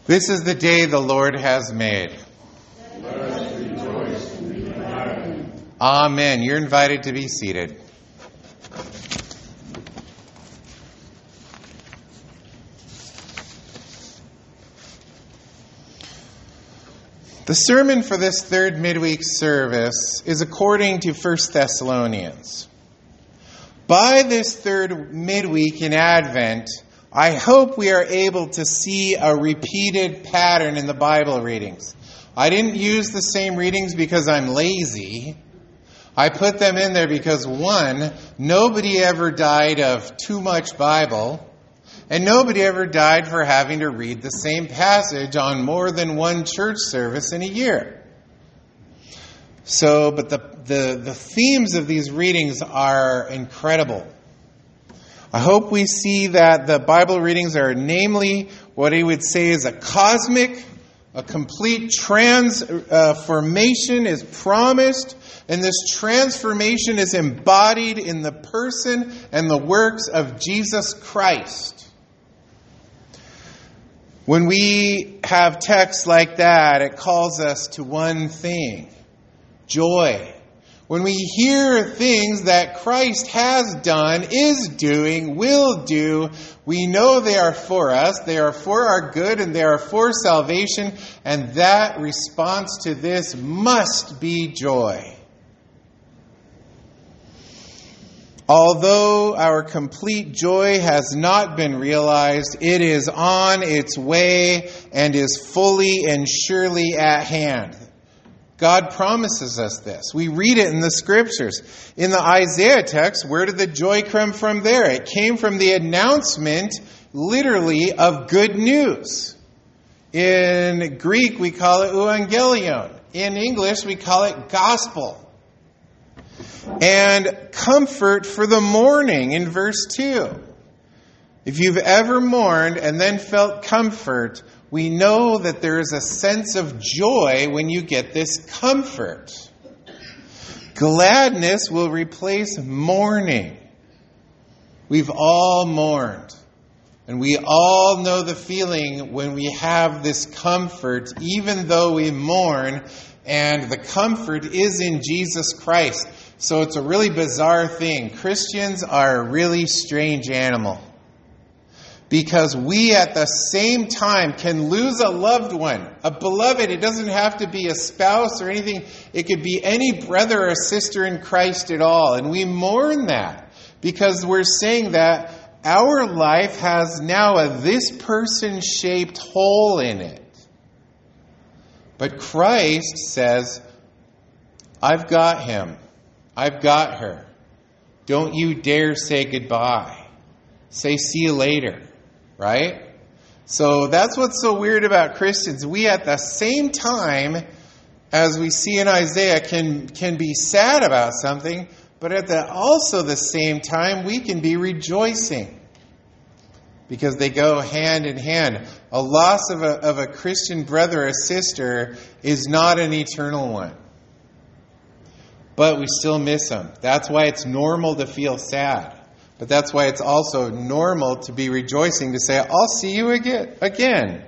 This is the day the Lord has made. Let us rejoice and be glad in it. Amen. You're invited to be seated. The sermon for this third midweek service is according to 1 Thessalonians. By this third midweek in Advent, I hope we are able to see a repeated pattern in the Bible readings. I didn't use the same readings because I'm lazy. I put them in there because, one, nobody ever died of too much Bible, and nobody ever died for having to read the same passage on more than one church service in a year. But the themes of these readings are incredible. I hope we see that the Bible readings are namely what he would say is a complete transformation is promised, and this transformation is embodied in the person and the works of Jesus Christ. When we have texts like that, it calls us to one thing: joy. When we hear things that Christ has done, is doing, will do, we know they are for us, they are for our good, and they are for salvation, and that response to this must be joy. Although our complete joy has not been realized, it is on its way and is fully and surely at hand. God promises us this. We read it in the scriptures. In the Isaiah text, where did the joy come from there? It came from the announcement, literally, of good news. In Greek, we call it euangelion. In English, we call it gospel. And comfort for the mourning in verse 2. If you've ever mourned and then felt comfort, we know that there is a sense of joy when you get this comfort. Gladness will replace mourning. We've all mourned. And we all know the feeling when we have this comfort, even though we mourn, and the comfort is in Jesus Christ. So it's a really bizarre thing. Christians are a really strange animal. Because we at the same time can lose a loved one, a beloved. It doesn't have to be a spouse or anything. It could be any brother or sister in Christ at all. And we mourn that because we're saying that our life has now a this person shaped hole in it. But Christ says, I've got him. I've got her. Don't you dare say goodbye. Say see you later. Right? So that's what's so weird about Christians. We at the same time, as we see in Isaiah, can be sad about something, but at also the same time, we can be rejoicing. Because they go hand in hand. A loss of a Christian brother or sister is not an eternal one. But we still miss them. That's why it's normal to feel sad. But that's why it's also normal to be rejoicing, to say, I'll see you again.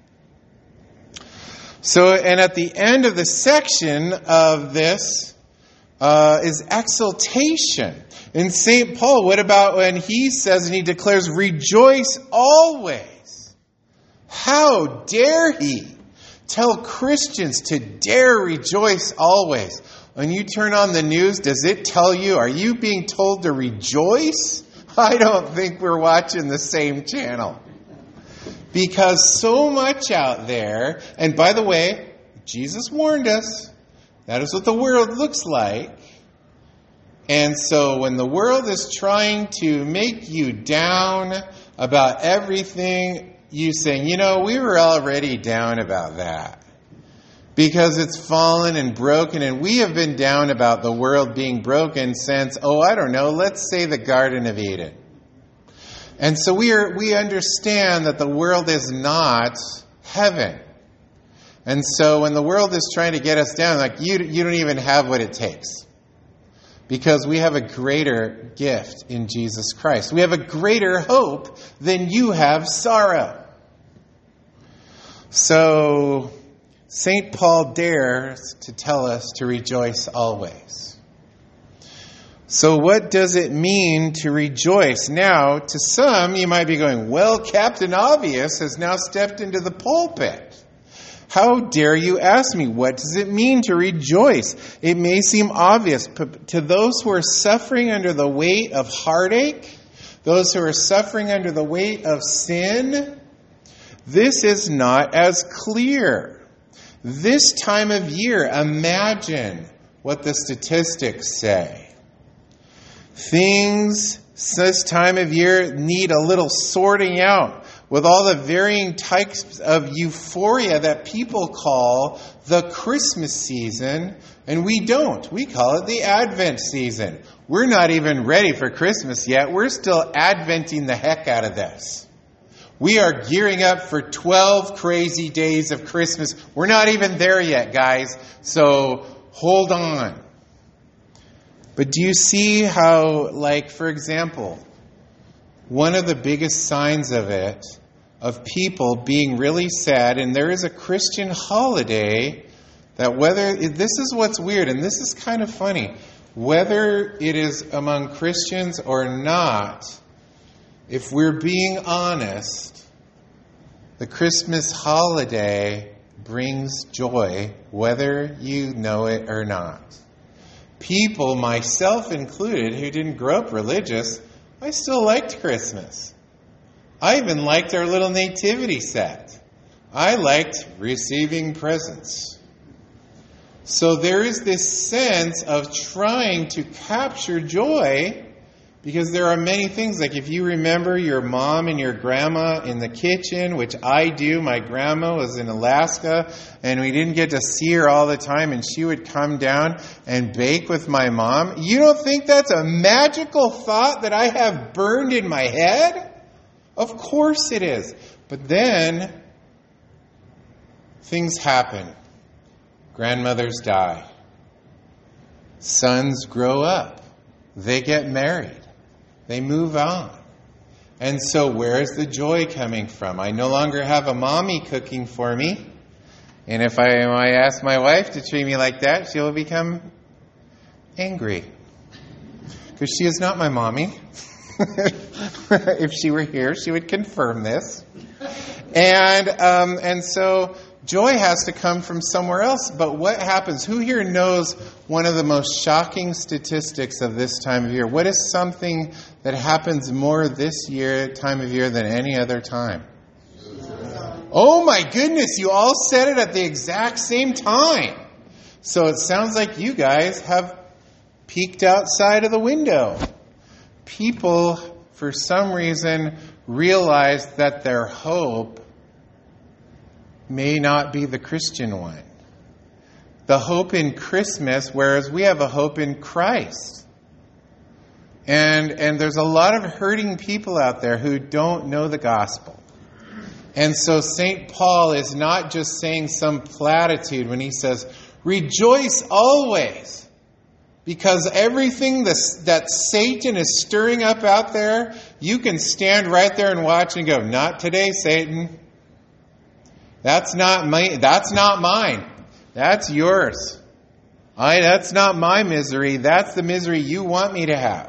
So, and at the end of the section of this is exaltation. In St. Paul, what about when he says and he declares, rejoice always? How dare he tell Christians to dare rejoice always? When you turn on the news, does it tell you, are you being told to rejoice? I don't think we're watching the same channel. Because so much out there, and by the way, Jesus warned us, that is what the world looks like. And so when the world is trying to make you down about everything, you saying, we were already down about that. Because it's fallen and broken, and we have been down about the world being broken since, let's say the Garden of Eden. And so we understand that the world is not heaven. And so when the world is trying to get us down, you don't even have what it takes. Because we have a greater gift in Jesus Christ. We have a greater hope than you have sorrow. So, St. Paul dares to tell us to rejoice always. So what does it mean to rejoice? Now, to some, you might be going, well, Captain Obvious has now stepped into the pulpit. How dare you ask me, what does it mean to rejoice? It may seem obvious, but to those who are suffering under the weight of heartache, those who are suffering under the weight of sin, this is not as clear. This time of year, imagine what the statistics say. Things this time of year need a little sorting out with all the varying types of euphoria that people call the Christmas season, and we don't. We call it the Advent season. We're not even ready for Christmas yet. We're still Adventing the heck out of this. We are gearing up for 12 crazy days of Christmas. We're not even there yet, guys. So hold on. But do you see how, like, for example, one of the biggest signs of it, of people being really sad, and there is a Christian holiday that this is what's weird, and this is kind of funny, whether it is among Christians or not, if we're being honest, the Christmas holiday brings joy, whether you know it or not. People, myself included, who didn't grow up religious, I still liked Christmas. I even liked our little nativity set. I liked receiving presents. So there is this sense of trying to capture joy, because there are many things, like if you remember your mom and your grandma in the kitchen, which I do. My grandma was in Alaska, and we didn't get to see her all the time, and she would come down and bake with my mom. You don't think that's a magical thought that I have burned in my head? Of course it is. But then, things happen. Grandmothers die. Sons grow up. They get married. They move on. And so where is the joy coming from? I no longer have a mommy cooking for me. And if I ask my wife to treat me like that, she will become angry. Because she is not my mommy. If she were here, she would confirm this. And so joy has to come from somewhere else. But what happens? Who here knows one of the most shocking statistics of this time of year? What is something that happens more this time of year than any other time? Oh my goodness, you all said it at the exact same time. So it sounds like you guys have peeked outside of the window. People, for some reason, realize that their hope may not be the Christian one. The hope in Christmas, whereas we have a hope in Christ. And there's a lot of hurting people out there who don't know the gospel. And so St. Paul is not just saying some platitude when he says, rejoice always. Because everything that Satan is stirring up out there, you can stand right there and watch and go, not today, Satan. That's not mine. That's yours. That's not my misery. That's the misery you want me to have.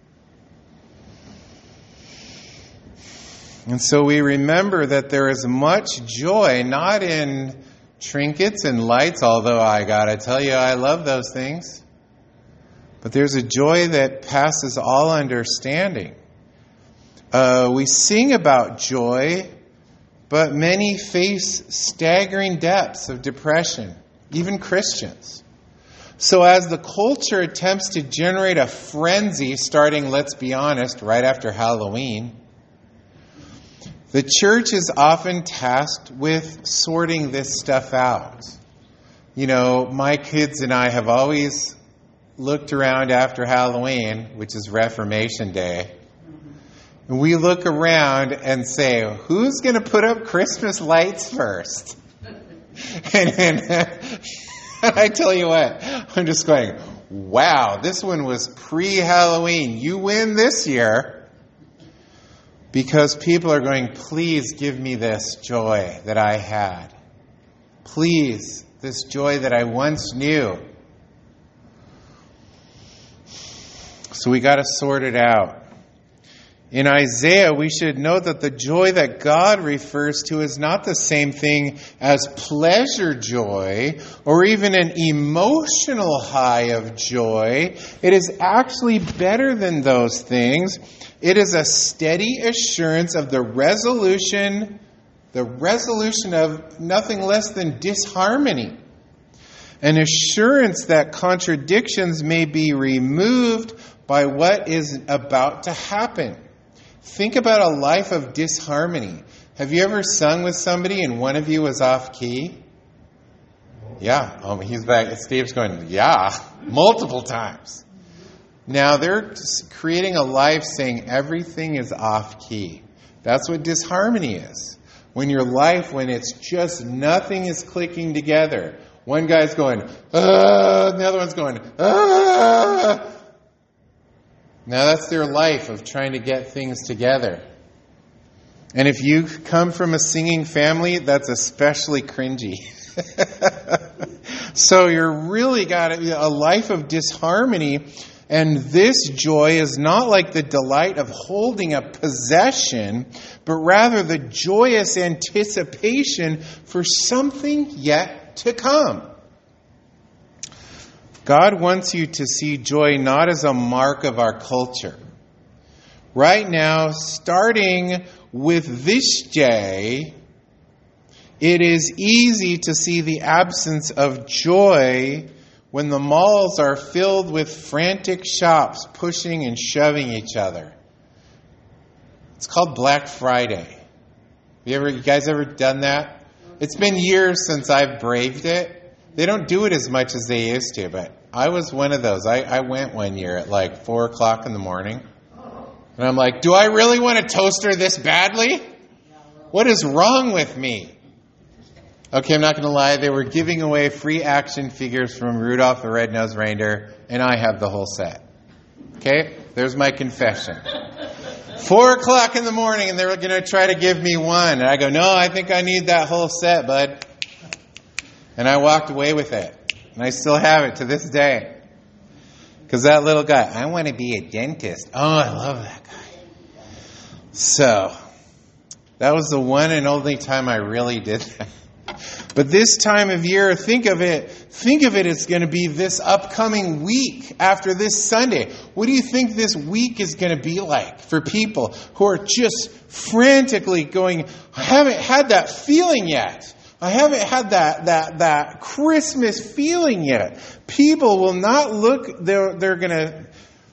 And so we remember that there is much joy, not in trinkets and lights, although I gotta tell you, I love those things. But there's a joy that passes all understanding. We sing about joy, but many face staggering depths of depression, even Christians. So as the culture attempts to generate a frenzy starting, let's be honest, right after Halloween, the church is often tasked with sorting this stuff out. You know, my kids and I have always looked around after Halloween, which is Reformation Day, and we look around and say, who's going to put up Christmas lights first? And I tell you what, I'm just going, wow, this one was pre-Halloween. You win this year. Because people are going, please give me this joy that I had. Please, this joy that I once knew. So we got to sort it out. In Isaiah, we should note that the joy that God refers to is not the same thing as pleasure joy or even an emotional high of joy. It is actually better than those things. It is a steady assurance of the resolution of nothing less than disharmony. An assurance that contradictions may be removed by what is about to happen. Think about a life of disharmony. Have you ever sung with somebody and one of you was off key? Yeah. Oh, he's back. Steve's going, yeah, multiple times. Now they're creating a life saying everything is off key. That's what disharmony is. When your life, when it's just nothing is clicking together. One guy's going, and the other one's going, Now that's their life of trying to get things together. And if you come from a singing family, that's especially cringy. So you're really got a life of disharmony. And this joy is not like the delight of holding a possession, but rather the joyous anticipation for something yet to come. God wants you to see joy not as a mark of our culture. Right now, starting with this day, it is easy to see the absence of joy when the malls are filled with frantic shops pushing and shoving each other. It's called Black Friday. You guys ever done that? It's been years since I've braved it. They don't do it as much as they used to, but I was one of those. I went one year at like 4 o'clock in the morning. And I'm like, do I really want a toaster this badly? What is wrong with me? Okay, I'm not going to lie. They were giving away free action figures from Rudolph the Red-Nosed Reindeer, and I have the whole set. Okay? There's my confession. 4 o'clock in the morning, and they were going to try to give me one. And I go, no, I think I need that whole set, bud. And I walked away with it. And I still have it to this day. Because that little guy, I want to be a dentist. Oh, I love that guy. So, that was the one and only time I really did that. But this time of year, think of it as going to be this upcoming week after this Sunday. What do you think this week is going to be like for people who are just frantically going, I haven't had that feeling yet. I haven't had that Christmas feeling yet. People will not look, they're gonna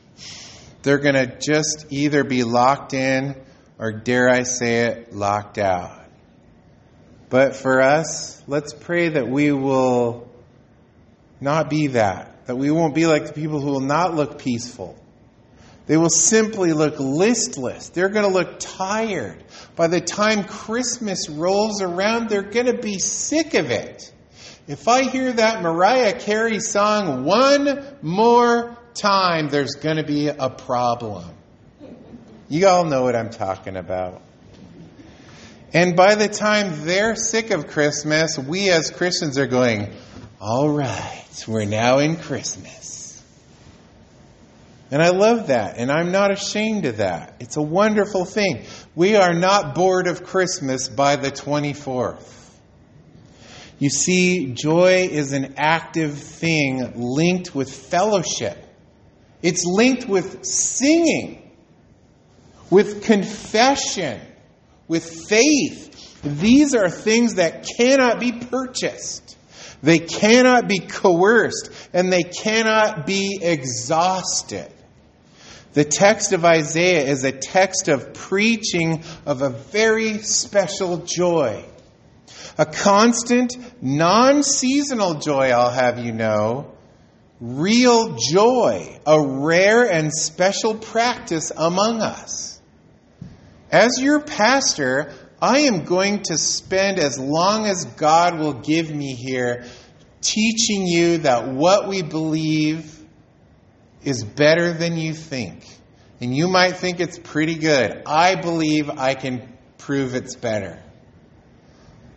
just either be locked in or, dare I say it, locked out. But for us, let's pray that we will not be that we won't be like the people who will not look peaceful. They will simply look listless. They're going to look tired. By the time Christmas rolls around, they're going to be sick of it. If I hear that Mariah Carey song one more time, there's going to be a problem. You all know what I'm talking about. And by the time they're sick of Christmas, we as Christians are going, all right, we're now in Christmas. And I love that, and I'm not ashamed of that. It's a wonderful thing. We are not bored of Christmas by the 24th. You see, joy is an active thing linked with fellowship. It's linked with singing, with confession, with faith. These are things that cannot be purchased. They cannot be coerced, and they cannot be exhausted. The text of Isaiah is a text of preaching of a very special joy. A constant, non-seasonal joy, I'll have you know. Real joy, a rare and special practice among us. As your pastor, I am going to spend as long as God will give me here teaching you that what we believe is better than you think. And you might think it's pretty good. I believe I can prove it's better.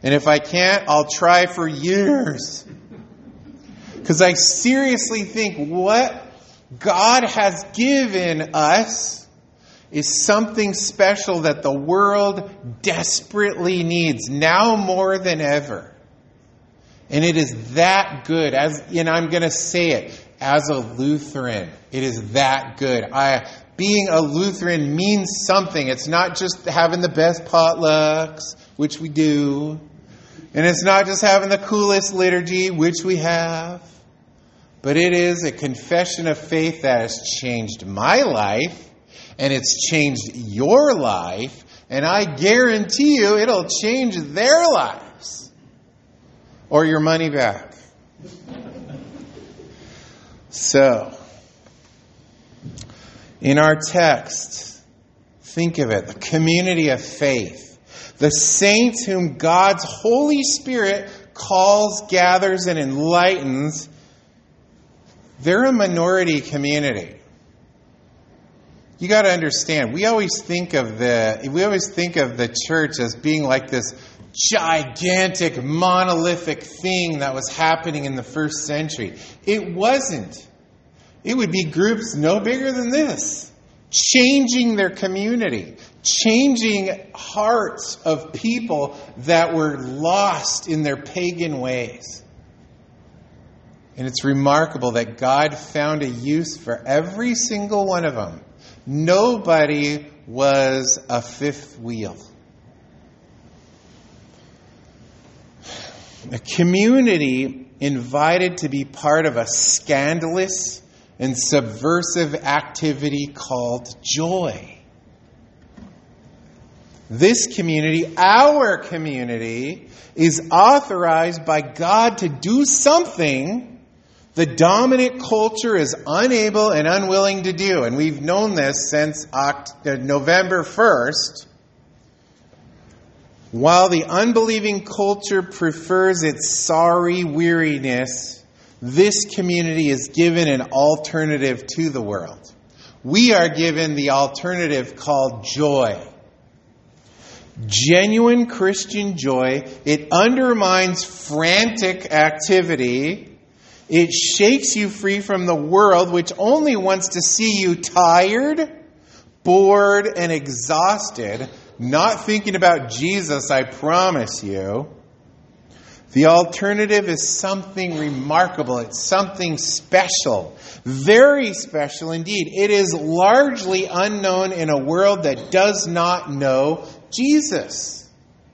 And if I can't, I'll try for years. Because I seriously think what God has given us is something special that the world desperately needs, now more than ever. And it is that good. I'm going to say it, as a Lutheran, it is that good. Being a Lutheran means something. It's not just having the best potlucks, which we do. And it's not just having the coolest liturgy, which we have. But it is a confession of faith that has changed my life. And it's changed your life. And I guarantee you it'll change their lives. Or your money back. So, in our text, think of it, the community of faith. The saints whom God's Holy Spirit calls, gathers, and enlightens, they're a minority community. You got to understand, we always think of the church as being like this gigantic, monolithic thing that was happening in the first century. It wasn't. It would be groups no bigger than this, changing their community, changing hearts of people that were lost in their pagan ways. And it's remarkable that God found a use for every single one of them. Nobody was a fifth wheel. A community invited to be part of a scandalous and subversive activity called joy. This community, our community, is authorized by God to do something the dominant culture is unable and unwilling to do. And we've known this since November 1st. While the unbelieving culture prefers its sorry weariness, this community is given an alternative to the world. We are given the alternative called joy. Genuine Christian joy, it undermines frantic activity. It shakes you free from the world, which only wants to see you tired, bored, and exhausted. Not thinking about Jesus, I promise you. The alternative is something remarkable. It's something special. Very special indeed. It is largely unknown in a world that does not know Jesus.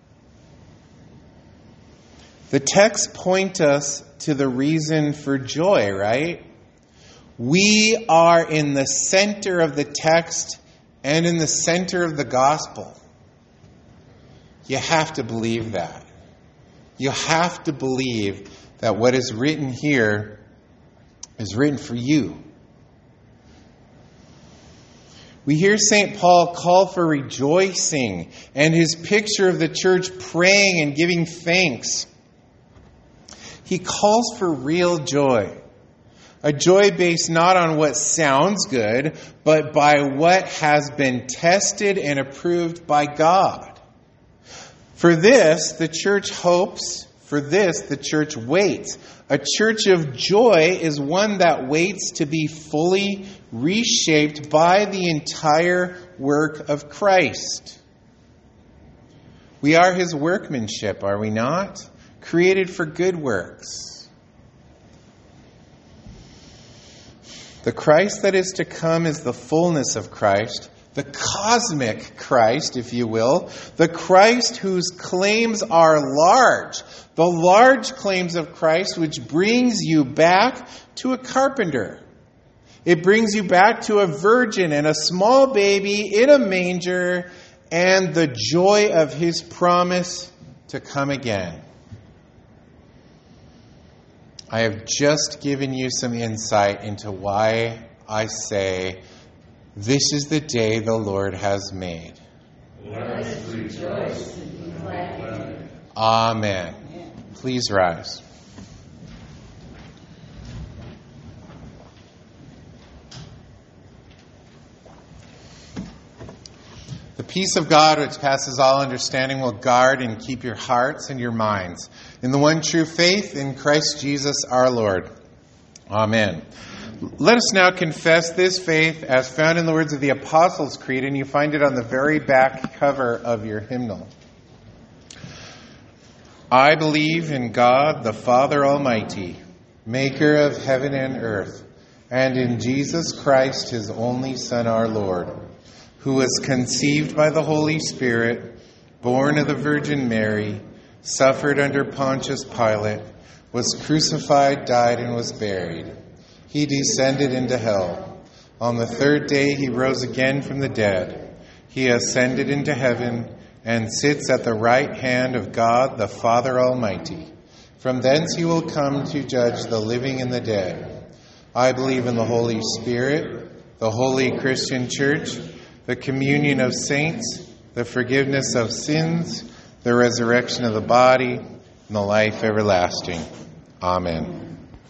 The texts point us to the reason for joy, right? We are in the center of the text and in the center of the gospel. You have to believe that. You have to believe that what is written here is written for you. We hear St. Paul call for rejoicing and his picture of the church praying and giving thanks. He calls for real joy. A joy based not on what sounds good, but by what has been tested and approved by God. For this, the church hopes. For this, the church waits. A church of joy is one that waits to be fully reshaped by the entire work of Christ. We are his workmanship, are we not? Created for good works. The Christ that is to come is the fullness of Christ, the cosmic Christ, if you will, the Christ whose claims are large, the large claims of Christ, which brings you back to a carpenter. It brings you back to a virgin and a small baby in a manger and the joy of his promise to come again. I have just given you some insight into why I say, this is the day the Lord has made. Let us rejoice and be glad. Amen. Please rise. The peace of God, which passes all understanding, will guard and keep your hearts and your minds in the one true faith in Christ Jesus our Lord. Amen. Let us now confess this faith as found in the words of the Apostles' Creed, and you find it on the very back cover of your hymnal. I believe in God, the Father Almighty, maker of heaven and earth, and in Jesus Christ, his only Son, our Lord, who was conceived by the Holy Spirit, born of the Virgin Mary, suffered under Pontius Pilate, was crucified, died, and was buried. He descended into hell. On the third day he rose again from the dead. He ascended into heaven and sits at the right hand of God, the Father Almighty. From thence he will come to judge the living and the dead. I believe in the Holy Spirit, the holy Christian Church, the communion of saints, the forgiveness of sins, the resurrection of the body, and the life everlasting. Amen.